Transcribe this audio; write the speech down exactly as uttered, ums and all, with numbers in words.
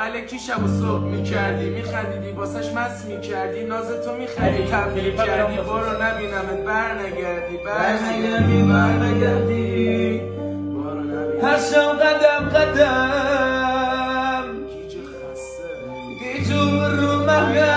الکی شب و صبح میکردی میخندیدی باسش مست میکردی ناز تو میخندی تبلیغ کردی برو نبینمت بر نگردی بر نگردی بر نگردی برو نبینمت هر شب قدم قدم گیج خسته گیجو رو مهگم